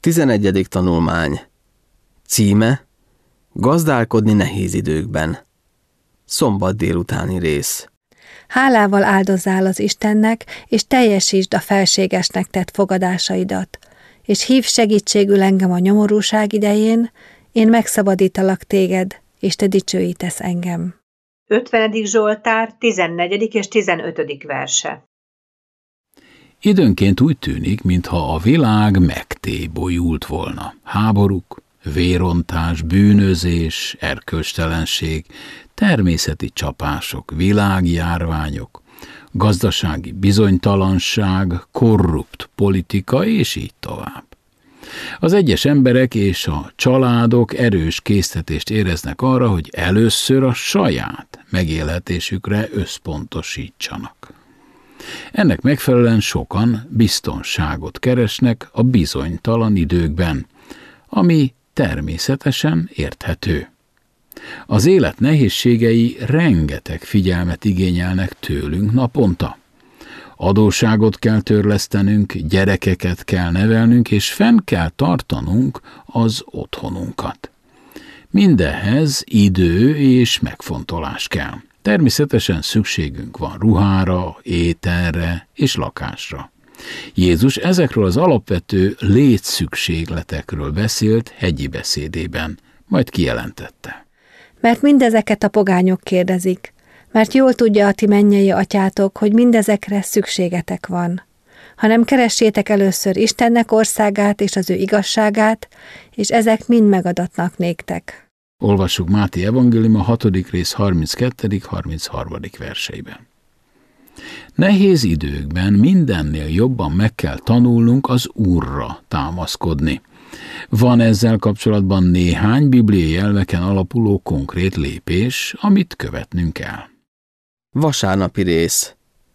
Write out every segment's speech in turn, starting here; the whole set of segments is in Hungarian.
11. tanulmány. Címe: Gazdálkodni nehéz időkben. Szombat délutáni rész. Hálával áldozzál az Istennek, és teljesítsd a felségesnek tett fogadásaidat, és hívj segítségül engem a nyomorúság idején, én megszabadítalak téged, és te dicsőítesz engem. 50. Zsoltár, 14. és 15. verse. Időnként úgy tűnik, mintha a világ megtébolyult volna. Háborúk, vérontás, bűnözés, erkölcstelenség, természeti csapások, világjárványok, gazdasági bizonytalanság, korrupt politika, és így tovább. Az egyes emberek és a családok erős késztetést éreznek arra, hogy először a saját megélhetésükre összpontosítsanak. Ennek megfelelően sokan biztonságot keresnek a bizonytalan időkben, ami természetesen érthető. Az élet nehézségei rengeteg figyelmet igényelnek tőlünk naponta. Adósságot kell törlesztenünk, gyerekeket kell nevelnünk, és fenn kell tartanunk az otthonunkat. Mindehhez idő és megfontolás kell. Természetesen szükségünk van ruhára, ételre és lakásra. Jézus ezekről az alapvető létszükségletekről beszélt hegyi beszédében, majd kijelentette. Mert mindezeket a pogányok kérdezik, mert jól tudja a ti mennyei atyátok, hogy mindezekre szükségetek van. Hanem keressétek először Istennek országát és az ő igazságát, és ezek mind megadatnak néktek. Olvassuk Máté evangélium a 6. rész 32.-33. verseiben. Nehéz időkben mindennél jobban meg kell tanulnunk az Úrra támaszkodni. Van ezzel kapcsolatban néhány bibliai elveken alapuló konkrét lépés, amit követnünk kell. Vasárnapi rész.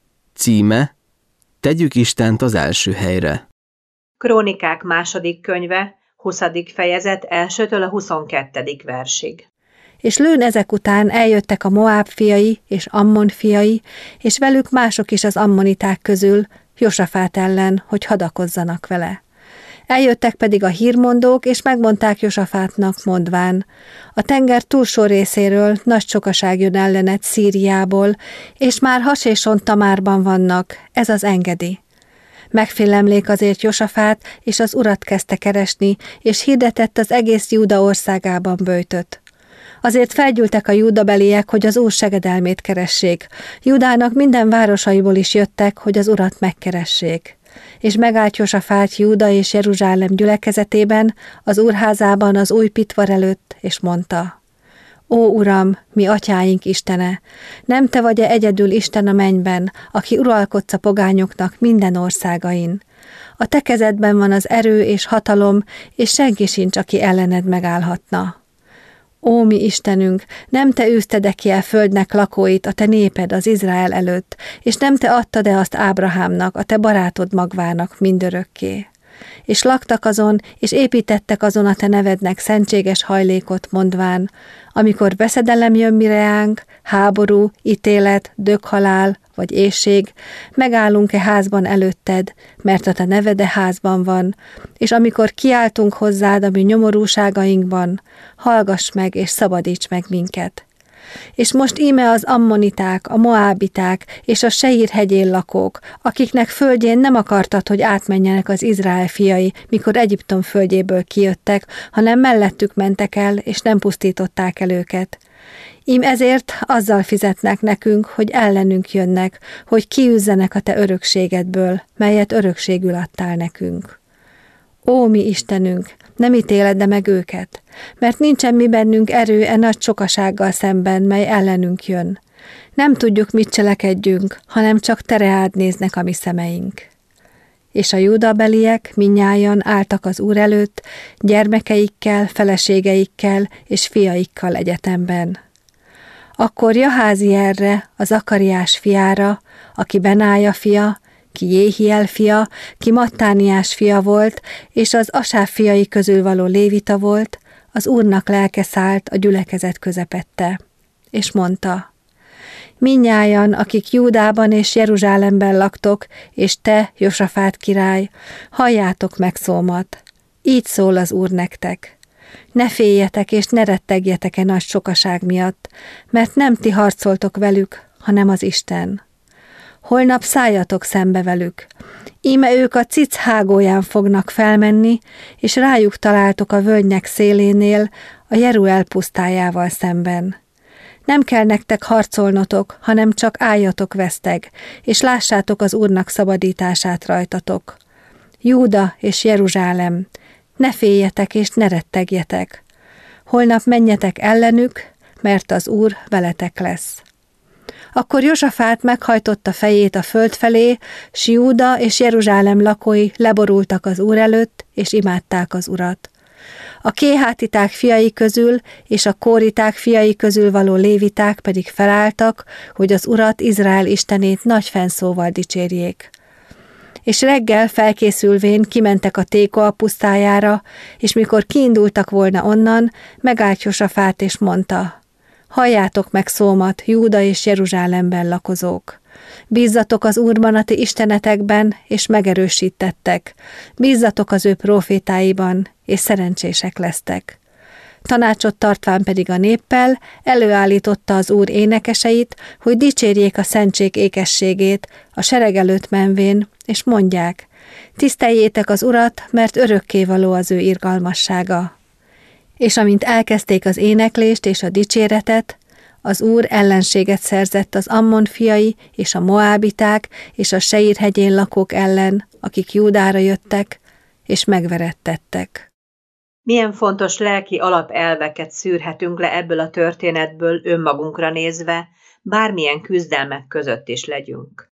Címe: Tegyük Istent az első helyre. Krónikák második könyve, 20. fejezet 1-től a 22. versig. És lőn ezek után eljöttek a Moáb fiai és Ammon fiai, és velük mások is az ammoniták közül, Josafát ellen, hogy hadakozzanak vele. Eljöttek pedig a hírmondók, és megmondták Josafátnak, mondván: a tenger túlsó részéről nagy sokaság jön ellened Szíriából, és már Haséson Tamárban vannak, ez az engedi. Megfélemlék azért Josafát, és az Urat kezdte keresni, és hirdetett az egész Júda országában böjtöt. Azért felgyűltek a júdabeliek, hogy az Úr segedelmét keressék. Júdának minden városaiból is jöttek, hogy az Urat megkeressék. És megállt Josafát Júda és Jeruzsálem gyülekezetében, az úrházában az új pitvar előtt, és mondta: Ó, Uram, mi atyáink Istene, nem te vagy-e egyedül Isten a mennyben, aki uralkodsz a pogányoknak minden országain? A te kezedben van az erő és hatalom, és senki sincs, aki ellened megállhatna. Ó, mi Istenünk, nem te űzted-e ki a földnek lakóit, a te néped az Izrael előtt, és nem te adtad-e azt Ábrahámnak, a te barátod magvának mindörökké? És laktak azon, és építettek azon a te nevednek szentséges hajlékot, mondván: amikor veszedelem jön mi reánk, háború, ítélet, döghalál vagy éhség, megállunk-e házban előtted, mert a te nevede házban van, és amikor kiáltunk hozzád a mi nyomorúságainkban, hallgass meg és szabadíts meg minket. És most íme az ammoniták, a moábiták és a Seír hegyén lakók, akiknek földjén nem akartad, hogy átmenjenek az Izrael fiai, mikor Egyiptom földjéből kijöttek, hanem mellettük mentek el, és nem pusztították el őket. Ím ezért azzal fizetnek nekünk, hogy ellenünk jönnek, hogy kiűzzenek a te örökségedből, melyet örökségül adtál nekünk. Ó, mi Istenünk, nem ítéled de meg őket, mert nincsen mi bennünk erő e nagy sokasággal szemben, mely ellenünk jön. Nem tudjuk, mit cselekedjünk, hanem csak te reád néznek a mi szemeink. És a júdabeliek mindnyájan álltak az Úr előtt, gyermekeikkel, feleségeikkel és fiaikkal egyetemben. Akkor Jaházierre, a Zakariás fiára, aki Benája fia, ki Jéhiel fia, ki Mattániás fia volt, és az Asáf fiai közül való lévita volt, az Úrnak lelke szállt a gyülekezet közepette. És mondta: mindnyájan, akik Júdában és Jeruzsálemben laktok, és te, Josafát király, halljátok meg szómat. Így szól az Úr nektek. Ne féljetek és ne rettegjetek nagy sokaság miatt, mert nem ti harcoltok velük, hanem az Isten. Holnap szálljatok szembe velük. Íme ők a cic hágóján fognak felmenni, és rájuk találtok a völgynek szélénél, a Jeruel pusztájával szemben. Nem kell nektek harcolnotok, hanem csak álljatok veszteg, és lássátok az Úrnak szabadítását rajtatok. Júda és Jeruzsálem, ne féljetek és ne rettegjetek. Holnap menjetek ellenük, mert az Úr veletek lesz. Akkor Josafát meghajtotta fejét a föld felé, s Júda és Jeruzsálem lakói leborultak az Úr előtt, és imádták az Urat. A kéhátiták fiai közül és a kóriták fiai közül való léviták pedig felálltak, hogy az Urat, Izrael istenét nagy fennszóval dicsérjék. És reggel felkészülvén kimentek a Tékoa pusztájára, és mikor kiindultak volna onnan, megállt Josafát és mondta: halljátok meg szómat, Júda és Jeruzsálemben lakozók. Bízzatok az Úrban a ti istenetekben, és megerősítettek. Bízzatok az ő prófétáiban, és szerencsések lesztek. Tanácsot tartván pedig a néppel előállította az Úr énekeseit, hogy dicsérjék a szentség ékességét, a sereg előtt menvén, és mondják: tiszteljétek az Urat, mert örökkévaló az ő irgalmassága. És amint elkezdték az éneklést és a dicséretet, az Úr ellenséget szerzett az Ammon fiai és a moábiták és a Seir hegyén lakók ellen, akik Júdára jöttek, és megverettettek. Milyen fontos lelki alapelveket szűrhetünk le ebből a történetből önmagunkra nézve, bármilyen küzdelmek között is legyünk.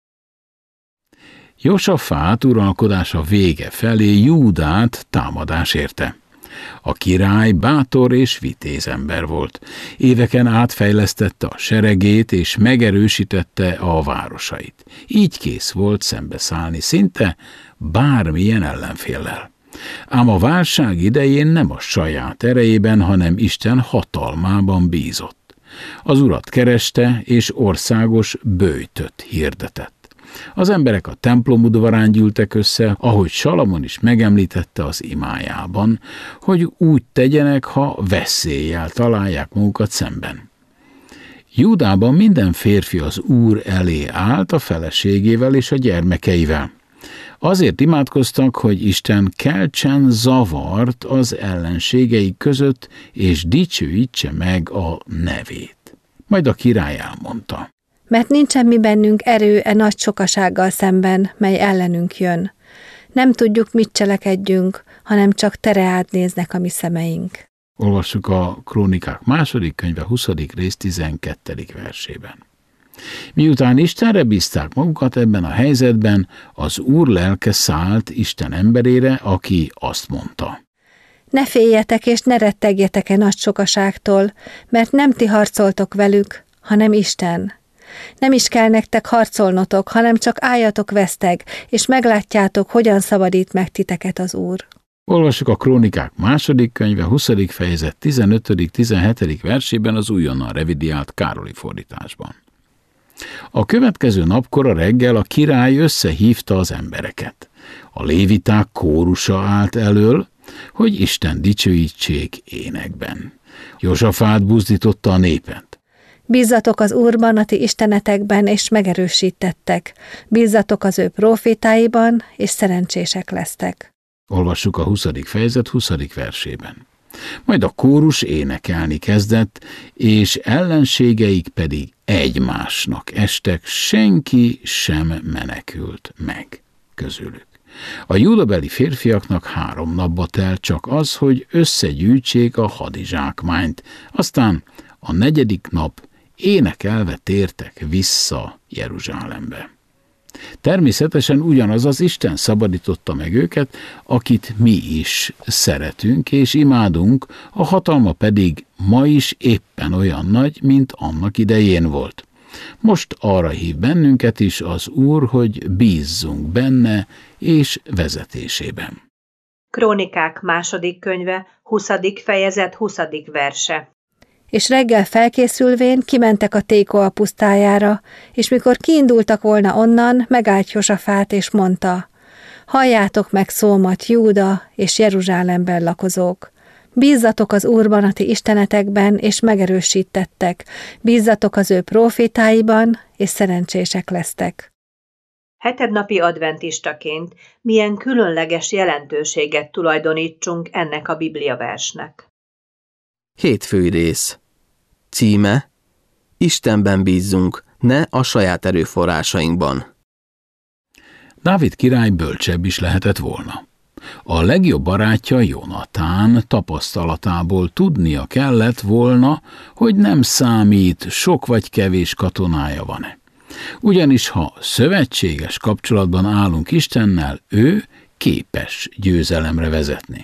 Josafát uralkodása vége felé Júdát támadás érte. A király bátor és vitéz ember volt. Éveken át fejlesztette a seregét és megerősítette a városait. Így kész volt szembeszállni szinte bármilyen ellenféllel. Ám a válság idején nem a saját erejében, hanem Isten hatalmában bízott. Az Urat kereste, és országos böjtöt hirdetett. Az emberek a templom udvarán gyűltek össze, ahogy Salamon is megemlítette az imájában, hogy úgy tegyenek, ha veszéllyel találják magukat szemben. Júdában minden férfi az Úr elé állt a feleségével és a gyermekeivel. Azért imádkoztak, hogy Isten keltsen zavart az ellenségei között, és dicsőítse meg a nevét. Majd a király elmondta: mert nincsen mi bennünk erő nagy sokasággal szemben, mely ellenünk jön. Nem tudjuk, mit cselekedjünk, hanem csak tere átnéznek a mi szemeink. Olvassuk a Krónikák második könyve 20. rész 12. versében. Miután Istenre bízták magukat ebben a helyzetben, az Úr lelke szállt Isten emberére, aki azt mondta: ne féljetek és ne rettegjetek nagy sokaságtól, mert nem ti harcoltok velük, hanem Isten. Nem is kell nektek harcolnotok, hanem csak álljatok veszteg, és meglátjátok, hogyan szabadít meg titeket az Úr. Olvassuk a Krónikák második könyve 20. fejezet 15.-17. versében az újonnan revidiált Károli fordításban. A következő napkor a reggel a király összehívta az embereket. A léviták kórusa állt elől, hogy Isten dicsőítsék énekben. Josafát buzdította a népet. Bízzatok az Úrban a ti istenetekben, és megerősítettek. Bízzatok az ő prófétáiban, és szerencsések lesztek. Olvassuk a 20. fejezet 20. versében. Majd a kórus énekelni kezdett, és ellenségeik pedig egymásnak estek, senki sem menekült meg közülük. A júdabeli férfiaknak 3 napba telt csak az, hogy összegyűjtsék a hadizsákmányt, aztán a 4. nap énekelve tértek vissza Jeruzsálembe. Természetesen ugyanaz az Isten szabadította meg őket, akit mi is szeretünk és imádunk, a hatalma pedig ma is éppen olyan nagy, mint annak idején volt. Most arra hív bennünket is az Úr, hogy bízzunk benne és vezetésében. Krónikák második könyve, 20. fejezet 20. verse. És reggel felkészülvén kimentek a Tékoa pusztájára, és mikor kiindultak volna onnan, megállt Josafát, és mondta: Halljátok meg szómat, Júda és Jeruzsálemben lakozók. Bízzatok az Úrban, a ti istenetekben, és megerősítettek. Bízzatok az ő prófétáiban, és szerencsések lesztek. Hetednapi adventistaként milyen különleges jelentőséget tulajdonítsunk ennek a bibliaversnek. Hétfői rész. Címe: Istenben bízzunk, ne a saját erőforrásainkban. Dávid király bölcsebb is lehetett volna. A legjobb barátja Jonatán tapasztalatából tudnia kellett volna, hogy nem számít, sok vagy kevés katonája van-e. Ugyanis ha szövetséges kapcsolatban állunk Istennel, ő képes győzelemre vezetni.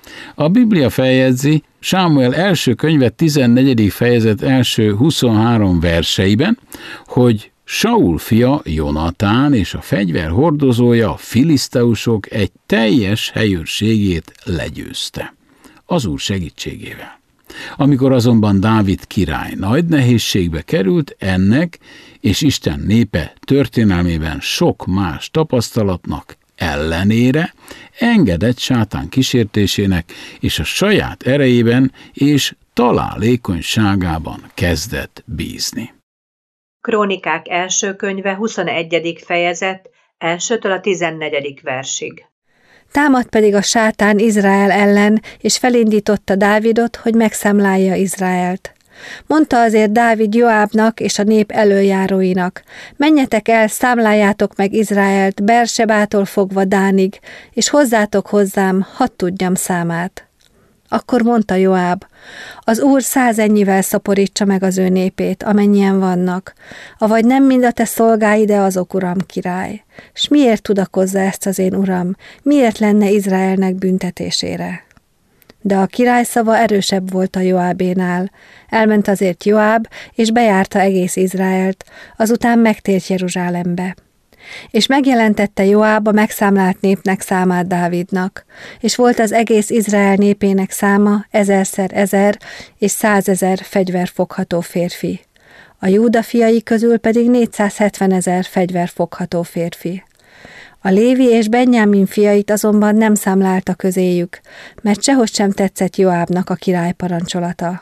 A Biblia feljegyzi Sámuel első könyve 14. fejezet első 23 verseiben, hogy Saul fia Jonatán és a fegyverhordozója, a filiszteusok egy teljes helyőrségét legyőzte az Úr segítségével. Amikor azonban Dávid király nagy nehézségbe került, ennek és Isten népe történelmében sok más tapasztalatnak ellenére engedett sátán kísértésének, és a saját erejében és találékonyságában kezdett bízni. Krónikák első könyve 21. fejezet 1-től a 14. versig. Támadt pedig a sátán Izrael ellen, és felindította Dávidot, hogy megszámlálja Izraelt. Mondta azért Dávid Joábnak és a nép elöljáróinak: menjetek el, számláljátok meg Izraelt Bersebától fogva Dánig, és hozzátok hozzám, hadd tudjam számát. Akkor mondta Joáb: az Úr 100 ennyivel szaporítsa meg az ő népét, amennyien vannak, avagy nem mind a te szolgáid, de azok, uram király. S miért tudakozza ezt az én uram? Miért lenne Izraelnek büntetésére? De a király szava erősebb volt a Joábénál. Elment azért Joáb, és bejárta egész Izraelt, azután megtért Jeruzsálembe. És megjelentette Joáb a megszámlált népnek számát Dávidnak, és volt az egész Izrael népének száma 1000x1000 és 100 000 fegyverfogható férfi. A Júda fiai közül pedig 470 000 fegyverfogható férfi. A Lévi és Benjámin fiait azonban nem számlálta közéjük, mert sehogy sem tetszett Joábnak a király parancsolata.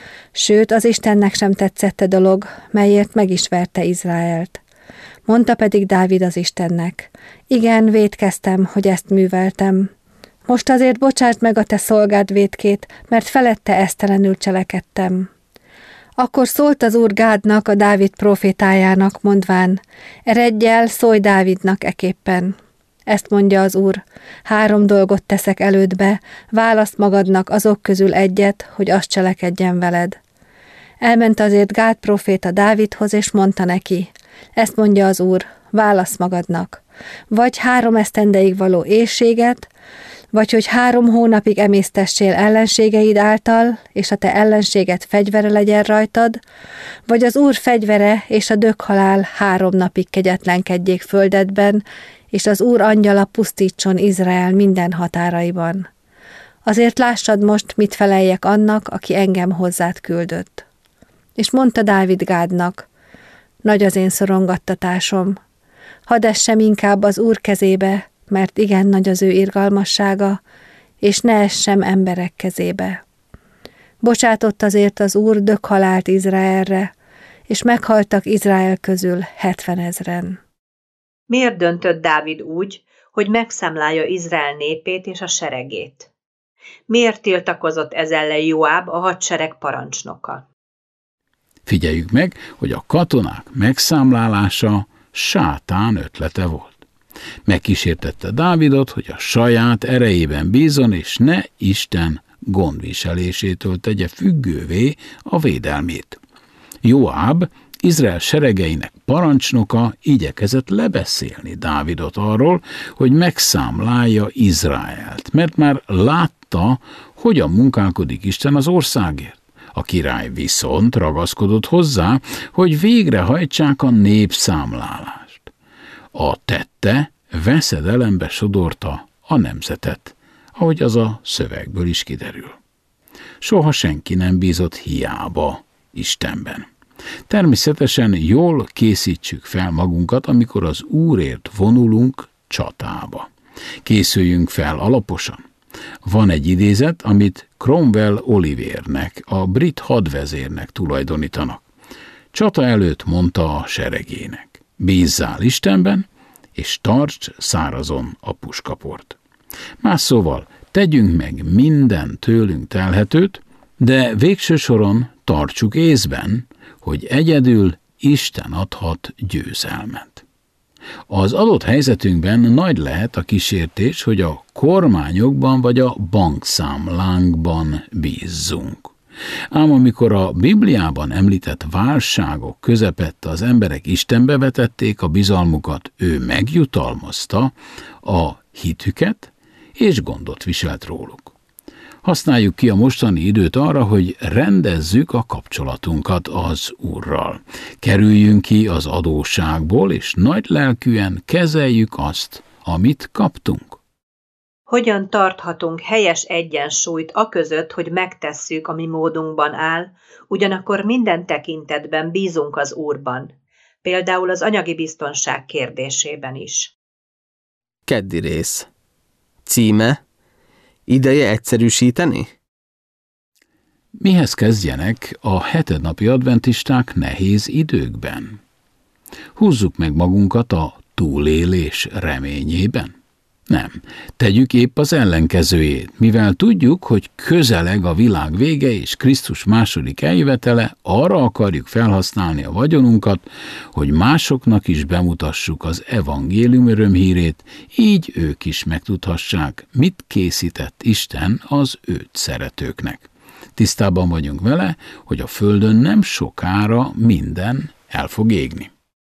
Sőt, az Istennek sem tetszett a dolog, melyért meg is verte Izraelt. Mondta pedig Dávid az Istennek: igen, vétkeztem, hogy ezt műveltem. Most azért bocsáss meg a te szolgád vétkét, mert felette esztelenül cselekedtem. Akkor szólt az Úr Gádnak, a Dávid profétájának, mondván: eredj el, szólj Dávidnak eképpen. Ezt mondja az Úr: 3 dolgot teszek elődbe, választ magadnak azok közül egyet, hogy azt cselekedjen veled. Elment azért Gád proféta Dávidhoz, és mondta neki: ezt mondja az Úr, válasz magadnak, vagy 3 esztendeig való éhséget, vagy hogy 3 hónapig emésztessél ellenségeid által, és a te ellenséged fegyvere legyen rajtad, vagy az Úr fegyvere és a döghalál 3 napig kegyetlenkedjék földedben, és az Úr angyala pusztítson Izrael minden határaiban. Azért lássad most, mit feleljek annak, aki engem hozzád küldött. És mondta Dávid Gádnak: nagy az én szorongattatásom, hadd essem inkább az Úr kezébe, mert igen nagy az ő irgalmassága, és ne essem emberek kezébe. Bocsátott azért az Úr döghalált Izraelre, és meghaltak Izrael közül 70 000. Miért döntött Dávid úgy, hogy megszámlálja Izrael népét és a seregét? Miért tiltakozott ez ellen Joáb, a hadsereg parancsnoka? Figyeljük meg, hogy a katonák megszámlálása sátán ötlete volt. Megkísértette Dávidot, hogy a saját erejében bízon, és ne Isten gondviselésétől tegye függővé a védelmét. Joáb, Izrael seregeinek parancsnoka, igyekezett lebeszélni Dávidot arról, hogy megszámlálja Izraelt, mert már látta, hogyan munkálkodik Isten az országért. A király viszont ragaszkodott hozzá, hogy végrehajtsák a népszámlálást. A tette veszedelembe sodorta a nemzetet, ahogy az a szövegből is kiderül. Soha senki nem bízott hiába Istenben. Természetesen jól készítsük fel magunkat, amikor az Úrért vonulunk csatába. Készüljünk fel alaposan. Van egy idézet, amit Cromwell Olivernek, a brit hadvezérnek tulajdonítanak. Csata előtt mondta a seregének: bízzál Istenben, és tartsd szárazon a puskaport. Más szóval, tegyünk meg minden tőlünk telhetőt, de végső soron tartsuk észben, hogy egyedül Isten adhat győzelmet. Az adott helyzetünkben nagy lehet a kísértés, hogy a kormányokban vagy a bankszámlánkban bízzunk. Ám amikor a Bibliában említett válságok közepette az emberek Istenbe vetették a bizalmukat, ő megjutalmazta a hitüket, és gondot viselt róluk. Használjuk ki a mostani időt arra, hogy rendezzük a kapcsolatunkat az Úrral. Kerüljünk ki az adósságból, és nagy lelkűen kezeljük azt, amit kaptunk. Hogyan tarthatunk helyes egyensúlyt aközött, hogy megtesszük, ami módunkban áll, ugyanakkor minden tekintetben bízunk az Úrban, például az anyagi biztonság kérdésében is. Keddi rész. Címe: Ideje egyszerűsíteni? Mihez kezdjenek a hetednapi adventisták nehéz időkben? Húzzuk meg magunkat a túlélés reményében? Nem, tegyük épp az ellenkezőjét, mivel tudjuk, hogy közeleg a világ vége és Krisztus második eljövetele, arra akarjuk felhasználni a vagyonunkat, hogy másoknak is bemutassuk az evangélium örömhírét, így ők is megtudhassák, mit készített Isten az őt szeretőknek. Tisztában vagyunk vele, hogy a földön nem sokára minden el fog égni.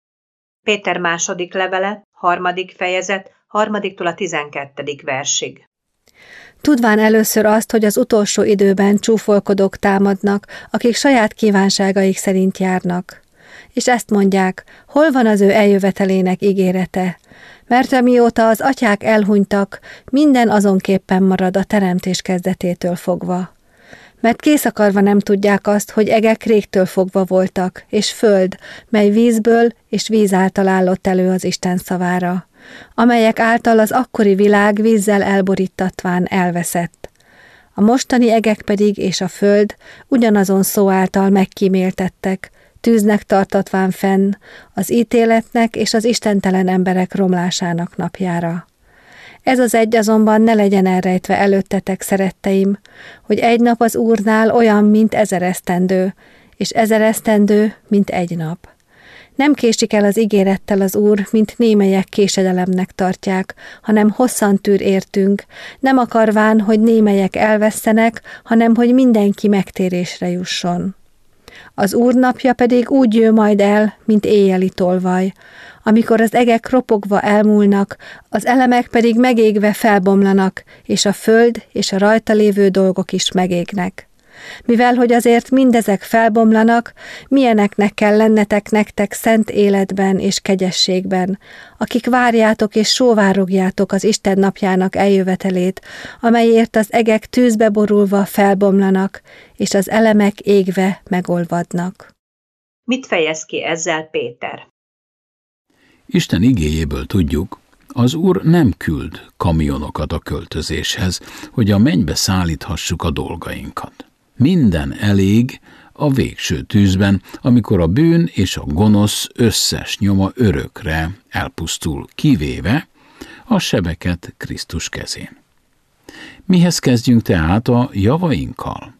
Péter második levele, 3. fejezet, 3-tól a 12. versig. Tudván először azt, hogy az utolsó időben csúfolkodók támadnak, akik saját kívánságaik szerint járnak. És ezt mondják: hol van az ő eljövetelének ígérete? Mert amióta az atyák elhunytak, minden azonképpen marad a teremtés kezdetétől fogva. Mert készakarva nem tudják azt, hogy egek régtől fogva voltak, és föld, mely vízből és víz által állott elő az Isten szavára, amelyek által az akkori világ vízzel elborítatván elveszett. A mostani egek pedig és a föld ugyanazon szó által megkíméltettek, tűznek tartatván fenn, az ítéletnek és az istentelen emberek romlásának napjára. Ez az egy azonban ne legyen elrejtve előttetek, szeretteim, hogy egy nap az Úrnál olyan, mint 1000 esztendő, és 1000 esztendő, mint egy nap. Nem késik el az ígérettel az Úr, mint némelyek késedelemnek tartják, hanem hosszan tűr értünk, nem akarván, hogy némelyek elvesszenek, hanem hogy mindenki megtérésre jusson. Az Úr napja pedig úgy jő majd el, mint éjjeli tolvaj, amikor az egek ropogva elmúlnak, az elemek pedig megégve felbomlanak, és a föld és a rajta lévő dolgok is megégnek. Mivel, hogy azért mindezek felbomlanak, milyeneknek kell lennetek nektek szent életben és kegyességben, akik várjátok és sóvárogjátok az Isten napjának eljövetelét, amelyért az egek tűzbe borulva felbomlanak, és az elemek égve megolvadnak. Mit fejez ki ezzel Péter? Isten igéjéből tudjuk, az Úr nem küld kamionokat a költözéshez, hogy a mennybe szállíthassuk a dolgainkat. Minden elég a végső tűzben, amikor a bűn és a gonosz összes nyoma örökre elpusztul, kivéve a sebeket Krisztus kezén. Mihez kezdjünk tehát a javainkkal?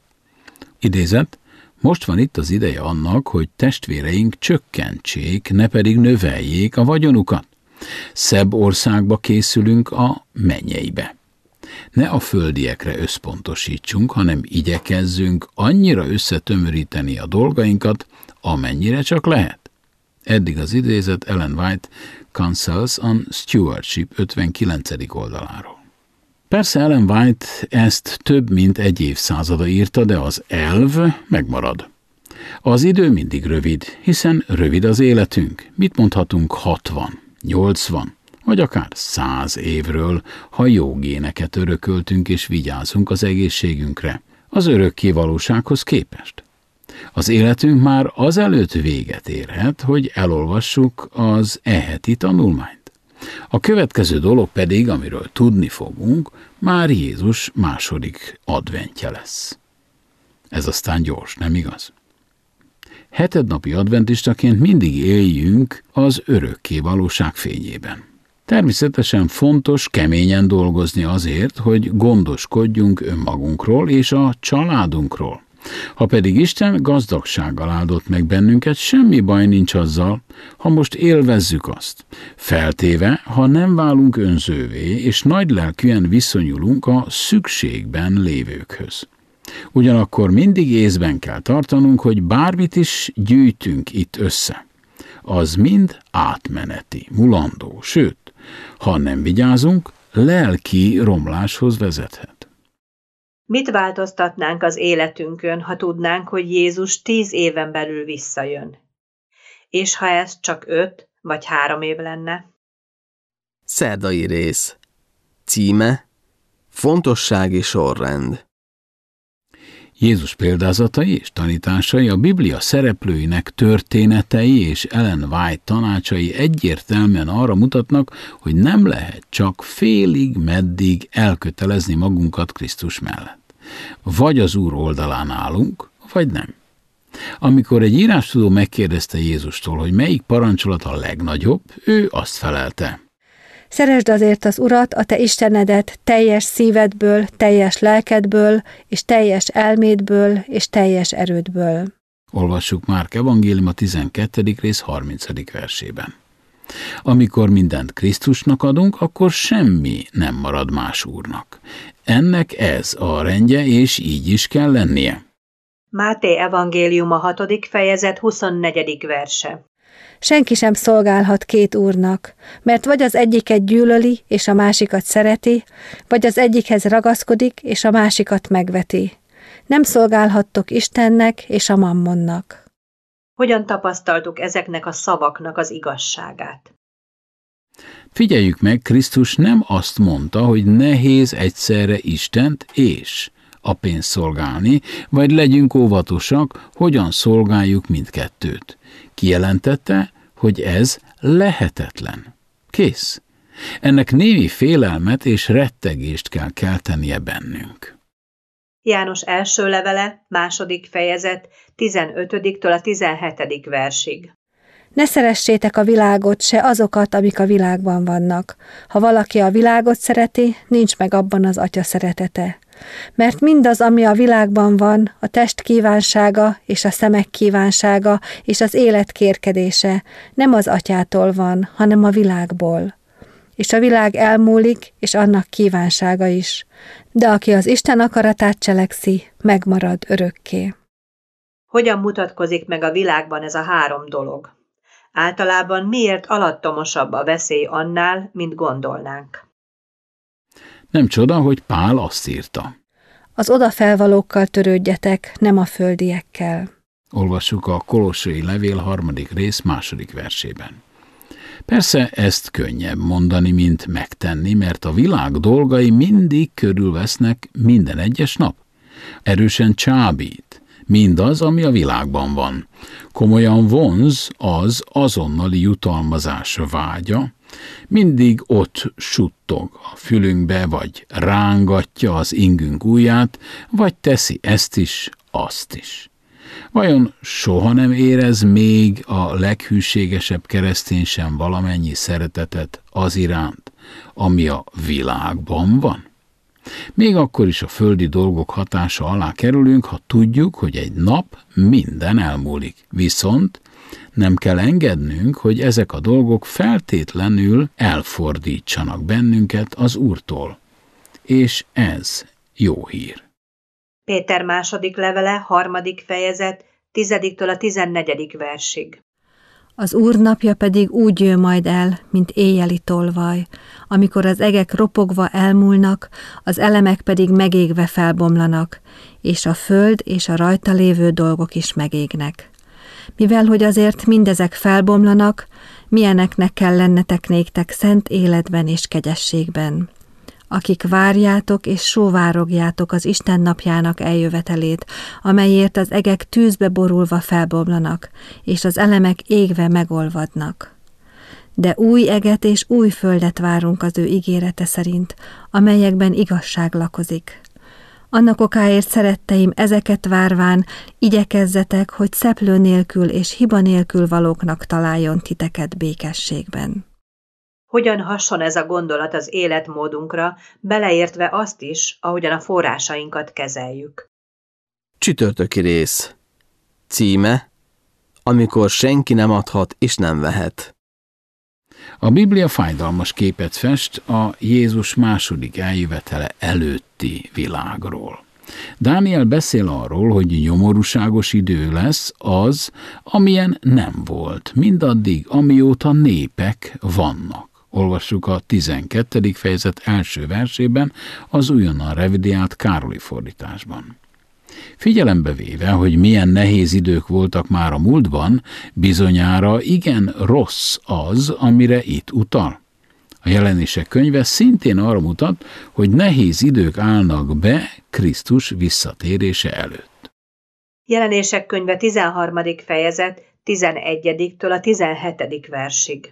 Idézet: most van itt az ideje annak, hogy testvéreink csökkentsék, ne pedig növeljék a vagyonukat. Szebb országba készülünk, a mennyeibe. Ne a földiekre összpontosítsunk, hanem igyekezzünk annyira összetömöríteni a dolgainkat, amennyire csak lehet. Eddig az idézet Ellen White Counsels on Stewardship 59. oldaláról. Persze Ellen White ezt több mint egy évszázada írta, de az elv megmarad. Az idő mindig rövid, hiszen rövid az életünk. Mit mondhatunk 60, 80, vagy akár 100 évről, ha jó géneket örököltünk és vigyázunk az egészségünkre, az örökké valósághoz képest. Az életünk már azelőtt véget érhet, hogy elolvassuk az heti tanulmányt. A következő dolog pedig, amiről tudni fogunk, már Jézus második adventje lesz. Ez aztán gyors, nem igaz? Hetednapi adventistaként mindig éljünk az örökké valóság fényében. Természetesen fontos keményen dolgozni azért, hogy gondoskodjunk önmagunkról és a családunkról. Ha pedig Isten gazdagsággal áldott meg bennünket, semmi baj nincs azzal, ha most élvezzük azt. Feltéve, ha nem válunk önzővé, és nagylelkűen viszonyulunk a szükségben lévőkhöz. Ugyanakkor mindig észben kell tartanunk, hogy bármit is gyűjtünk itt össze. Az mind átmeneti, mulandó, sőt, ha nem vigyázunk, lelki romláshoz vezethet. Mit változtatnánk az életünkön, ha tudnánk, hogy Jézus 10 éven belül visszajön? És ha ez csak 5 vagy 3 év lenne? Szerdai rész. Címe: Fontossági sorrend. Jézus példázatai és tanításai, a Biblia szereplőinek történetei és Ellen White tanácsai egyértelműen arra mutatnak, hogy nem lehet csak félig-meddig elkötelezni magunkat Krisztus mellett. Vagy az Úr oldalán állunk, vagy nem. Amikor egy írástudó megkérdezte Jézustól, hogy melyik parancsolat a legnagyobb, ő azt felelte: Szeresd azért az Urat, a te Istenedet teljes szívedből, teljes lelkedből, és teljes elmédből, és teljes erődből. Olvassuk Márk evangéliuma 12. rész 30. versében. Amikor mindent Krisztusnak adunk, akkor semmi nem marad más úrnak. Ennek ez a rendje, és így is kell lennie. Máté evangéliuma 6. fejezet 24. verse. Senki sem szolgálhat 2 úrnak, mert vagy az egyiket gyűlöli, és a másikat szereti, vagy az egyikhez ragaszkodik, és a másikat megveti. Nem szolgálhattok Istennek és a mammonnak. Hogyan tapasztaltuk ezeknek a szavaknak az igazságát? Figyeljük meg, Krisztus nem azt mondta, hogy nehéz egyszerre Istent és a pénzt szolgálni, vagy legyünk óvatosak, hogyan szolgáljuk mindkettőt. Kijelentette, hogy ez lehetetlen. Kész. Ennek némi félelmet és rettegést kell keltenie bennünk. János első levele, 2. fejezet, 15-től a 17. versig. Ne szeressétek a világot, se azokat, amik a világban vannak. Ha valaki a világot szereti, nincs meg abban az Atya szeretete. Mert mindaz, ami a világban van, a test kívánsága és a szemek kívánsága és az élet kérkedése nem az Atyától van, hanem a világból. És a világ elmúlik, és annak kívánsága is. De aki az Isten akaratát cselekszi, megmarad örökké. Hogyan mutatkozik meg a világban ez a 3 dolog? Általában miért alattomosabb a veszély annál, mint gondolnánk? Nem csoda, hogy Pál azt írta: Az odafelvalókkal törődjetek, nem a földiekkel. Olvassuk a Kolossai levél 3. rész 2. versében. Persze ezt könnyebb mondani, mint megtenni, mert a világ dolgai mindig körülvesznek minden egyes nap. Erősen csábít mindaz, ami a világban van. Komolyan vonz az azonnali jutalmazás vágya, mindig ott suttog a fülünkbe, vagy rángatja az ingünk ujját, vagy teszi ezt is, azt is. Vajon soha nem érez még a leghűségesebb keresztény sem valamennyi szeretetet az iránt, ami a világban van? Még akkor is a földi dolgok hatása alá kerülünk, ha tudjuk, hogy egy nap minden elmúlik. Viszont nem kell engednünk, hogy ezek a dolgok feltétlenül elfordítsanak bennünket az Úrtól. És ez jó hír. Péter második levele, 3. fejezet, 10-től a 14. versig. Az Úr napja pedig úgy jön majd el, mint éjjeli tolvaj, amikor az egek ropogva elmúlnak, az elemek pedig megégve felbomlanak, és a föld és a rajta lévő dolgok is megégnek. Mivel, hogy azért mindezek felbomlanak, milyeneknek kell lennetek néktek szent életben és kegyességben. Akik várjátok és sóvárogjátok az Isten napjának eljövetelét, amelyért az egek tűzbe borulva felbomlanak, és az elemek égve megolvadnak. de új eget és új földet várunk az ő ígérete szerint, amelyekben igazság lakozik. Annak okáért, szeretteim, ezeket várván igyekezzetek, hogy szeplő nélkül és hiba nélkül valóknak találjon titeket békességben. Hogyan hason ez a gondolat az életmódunkra, beleértve azt is, ahogyan a forrásainkat kezeljük? Csütörtöki rész. Címe: Amikor senki nem adhat és nem vehet. A Biblia fájdalmas képet fest a Jézus második eljövetele előtti világról. Dániel beszél arról, hogy nyomorúságos idő lesz az, amilyen nem volt, mindaddig, amióta népek vannak. Olvassuk a 12. fejezet első versében, az újonnan revidiált Károli fordításban. Figyelembe véve, hogy milyen nehéz idők voltak már a múltban, bizonyára igen rossz az, amire itt utal. A Jelenések könyve szintén arra mutat, hogy nehéz idők állnak be Krisztus visszatérése előtt. Jelenések könyve 13. fejezet 11-től a 17. versig.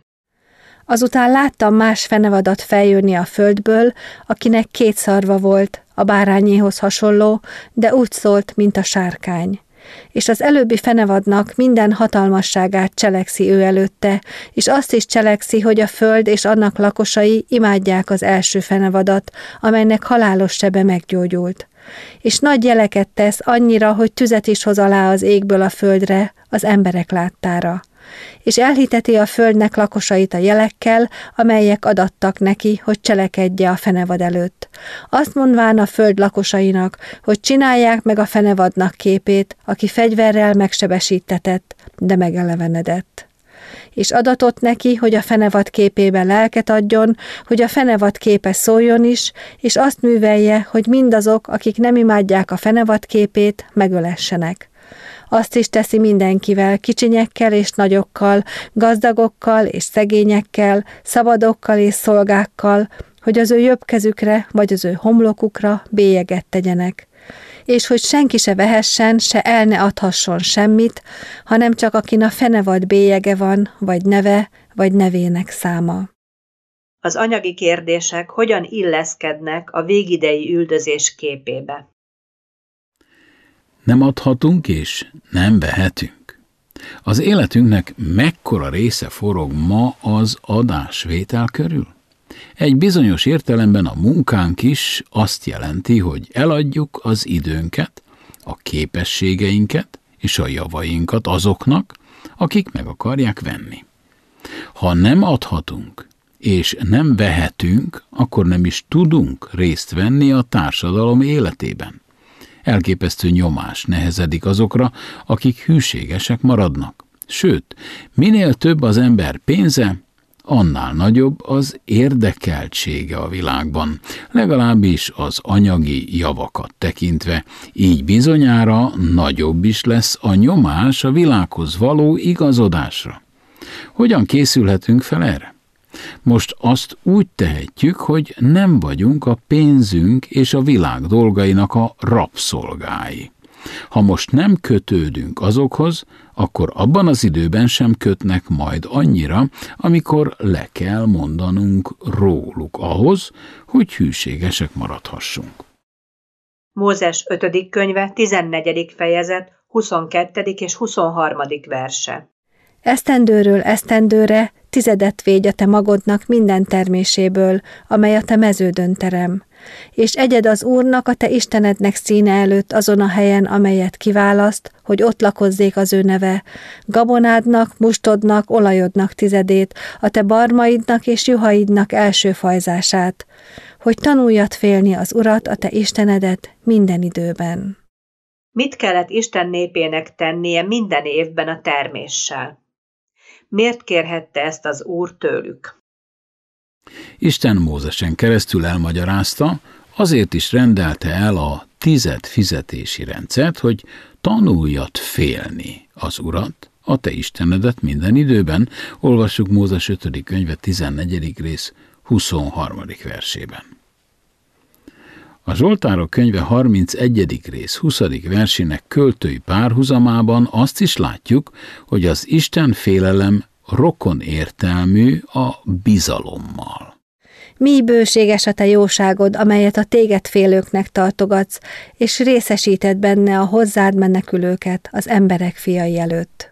Azután láttam más fenevadat feljönni a földből, akinek 2 szarva volt, a bárányéhoz hasonló, de úgy szólt, mint a sárkány. És az előbbi fenevadnak minden hatalmasságát cselekszi ő előtte, és azt is cselekszi, hogy a föld és annak lakosai imádják az első fenevadat, amelynek halálos sebe meggyógyult. És nagy jeleket tesz annyira, hogy tüzet is hoz alá az égből a földre, az emberek láttára. És elhiteti a földnek lakosait a jelekkel, amelyek adattak neki, hogy cselekedje a fenevad előtt. Azt mondván a föld lakosainak, hogy csinálják meg a fenevadnak képét, aki fegyverrel megsebesítetett, de megelevenedett. És adatott neki, hogy a fenevad képében lelket adjon, hogy a fenevad képe szóljon is, és azt művelje, hogy mindazok, akik nem imádják a fenevad képét, megölessenek. Azt is teszi mindenkivel, kicsinyekkel és nagyokkal, gazdagokkal és szegényekkel, szabadokkal és szolgákkal, hogy az ő jobb kezükre vagy az ő homlokukra bélyeget tegyenek. És hogy senki se vehessen, se el ne adhasson semmit, hanem csak akin a fenevad bélyege van, vagy neve, vagy nevének száma. Az anyagi kérdések hogyan illeszkednek a végidei üldözés képébe? Nem adhatunk és nem vehetünk. Az életünknek mekkora része forog ma az adásvétel körül? Egy bizonyos értelemben a munkánk is azt jelenti, hogy eladjuk az időnket, a képességeinket és a javainkat azoknak, akik meg akarják venni. Ha nem adhatunk és nem vehetünk, akkor nem is tudunk részt venni a társadalom életében. Elképesztő nyomás nehezedik azokra, akik hűségesek maradnak. Sőt, minél több az ember pénze, annál nagyobb az érdekeltsége a világban, legalábbis az anyagi javakat tekintve, így bizonyára nagyobb is lesz a nyomás a világhoz való igazodásra. Hogyan készülhetünk fel erre? Most azt úgy tehetjük, hogy nem vagyunk a pénzünk és a világ dolgainak a rabszolgái. Ha most nem kötődünk azokhoz, akkor abban az időben sem kötnek majd annyira, amikor le kell mondanunk róluk ahhoz, hogy hűségesek maradhassunk. Mózes 5. könyve 14. fejezet 22. és 23. verse. Esztendőről esztendőre 10 végy a te magodnak minden terméséből, amely a te meződön terem, és egyed az Úrnak, a te Istenednek színe előtt azon a helyen, amelyet kiválaszt, hogy ott lakozzék az ő neve, gabonádnak, mustodnak, olajodnak 10, a te barmaidnak és juhaidnak első fajzását, hogy tanuljad félni az Urat, a te Istenedet minden időben. Mit kellett Isten népének tennie minden évben a terméssel? Miért kérhette ezt az Úr tőlük? Isten Mózesen keresztül elmagyarázta, azért is rendelte el a 10 fizetési rendszert, hogy tanuljad félni az Urat, a te Istenedet minden időben, olvassuk Mózes 5. könyve 14. rész 23. versében. A Zsoltárok könyve 31. rész 20. versének költői párhuzamában azt is látjuk, hogy az Isten félelem rokon értelmű a bizalommal. Mi bőséges a te jóságod, amelyet a téged félőknek tartogatsz, és részesíted benne a hozzád menekülőket az emberek fiai előtt.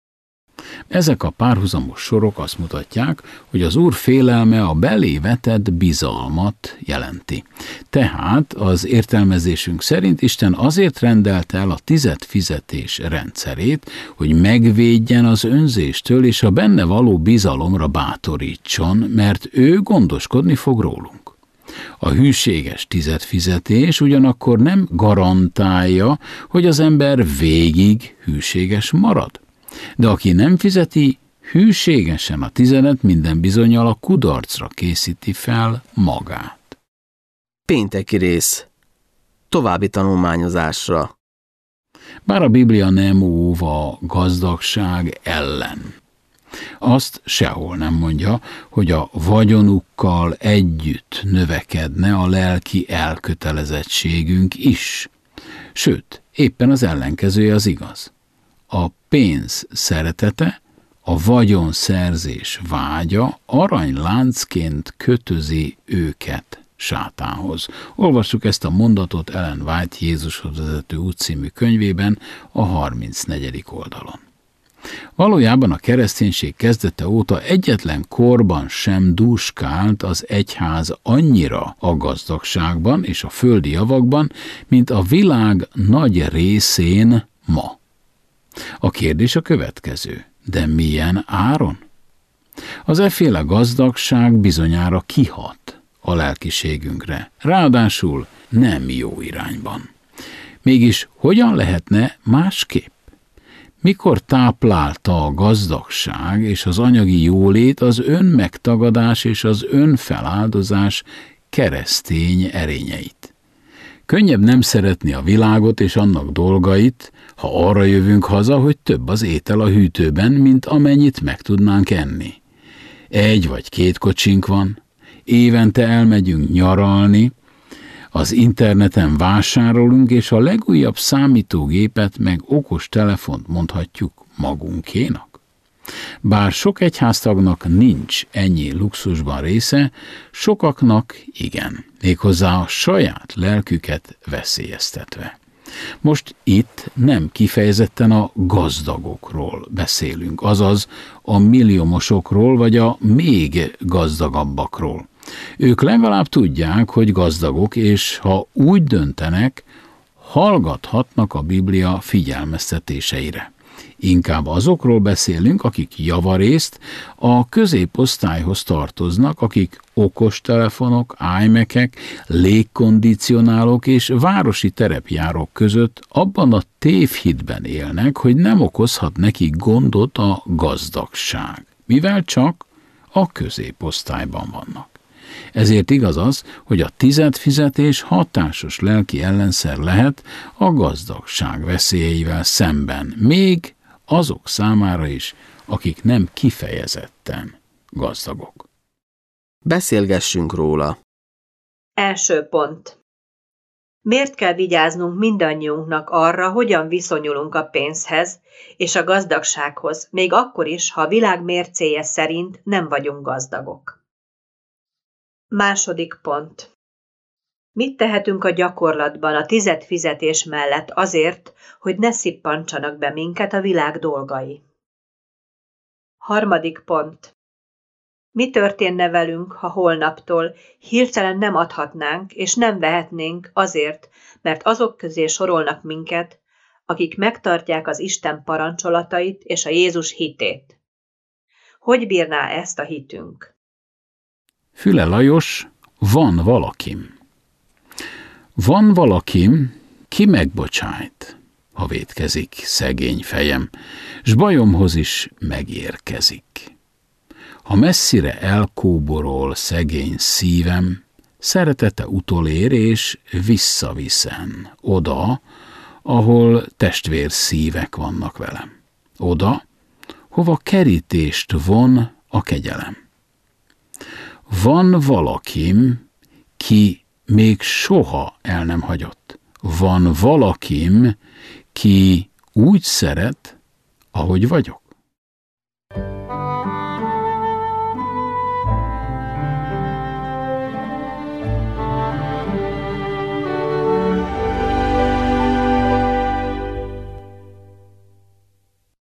Ezek a párhuzamos sorok azt mutatják, hogy az Úr félelme a belé vetett bizalmat jelenti. Tehát az értelmezésünk szerint Isten azért rendelte el a tizedfizetés rendszerét, hogy megvédjen az önzéstől és a benne való bizalomra bátorítson, mert ő gondoskodni fog rólunk. A hűséges tizedfizetés ugyanakkor nem garantálja, hogy az ember végig hűséges marad. De aki nem fizeti hűségesen a tizedet, minden bizonnyal a kudarcra készíti fel magát. Pénteki rész. További tanulmányozásra. Bár a Biblia nem óv a gazdagság ellen. Azt sehol nem mondja, hogy a vagyonukkal együtt növekedne a lelki elkötelezettségünk is. Sőt, éppen az ellenkezője az igaz. A pénz szeretete, a vagyonszerzés vágya aranyláncként kötözi őket sátánhoz. Olvassuk ezt a mondatot Ellen White Jézushoz vezető út című könyvében a 34. oldalon. Valójában a kereszténység kezdete óta egyetlen korban sem dúskált az egyház annyira a gazdagságban és a földi javakban, mint a világ nagy részén ma. A kérdés a következő, de milyen áron? Az efféle gazdagság bizonyára kihat a lelkiségünkre, ráadásul nem jó irányban. Mégis hogyan lehetne másképp? Mikor táplálta a gazdagság és az anyagi jólét az önmegtagadás és az önfeláldozás keresztény erényeit? Könnyebb nem szeretni a világot és annak dolgait, ha arra jövünk haza, hogy több az étel a hűtőben, mint amennyit meg tudnánk enni. 1 vagy 2 kocsink van, évente elmegyünk nyaralni, az interneten vásárolunk, és a legújabb számítógépet meg okos telefont mondhatjuk magunkénak. Bár sok egyháztagnak nincs ennyi luxusban része, sokaknak igen, méghozzá a saját lelküket veszélyeztetve. Most itt nem kifejezetten a gazdagokról beszélünk, azaz a milliómosokról vagy a még gazdagabbakról. Ők legalább tudják, hogy gazdagok, és ha úgy döntenek, hallgathatnak a Biblia figyelmeztetéseire. Inkább azokról beszélünk, akik javarészt a középosztályhoz tartoznak, akik okostelefonok, iMac-ek, légkondicionálók és városi terepjárók között abban a tévhitben élnek, hogy nem okozhat nekik gondot a gazdagság, mivel csak a középosztályban vannak. Ezért igaz az, hogy a tizedfizetés hatásos lelki ellenszer lehet a gazdagság veszélyeivel szemben, még azok számára is, akik nem kifejezetten gazdagok. Beszélgessünk róla. Első pont. Miért kell vigyáznunk mindannyiunknak arra, hogyan viszonyulunk a pénzhez és a gazdagsághoz, még akkor is, ha a világ mércéje szerint nem vagyunk gazdagok? Második pont. Mit tehetünk a gyakorlatban a tizedfizetés mellett azért, hogy ne szippantsanak be minket a világ dolgai? Harmadik pont. Mi történne velünk, ha holnaptól hirtelen nem adhatnánk és nem vehetnénk azért, mert azok közé sorolnak minket, akik megtartják az Isten parancsolatait és a Jézus hitét? Hogy bírná ezt a hitünk? Füle Lajos, van valakim. Van valakim, ki megbocsájt, ha vétkezik szegény fejem, s bajomhoz is megérkezik. Ha messzire elkóborol szegény szívem, szeretete utolér és visszaviszen oda, ahol testvér szívek vannak velem. Oda, hova kerítést von a kegyelem. Van valakim, ki még soha el nem hagyott. Van valakim, ki úgy szeret, ahogy vagyok.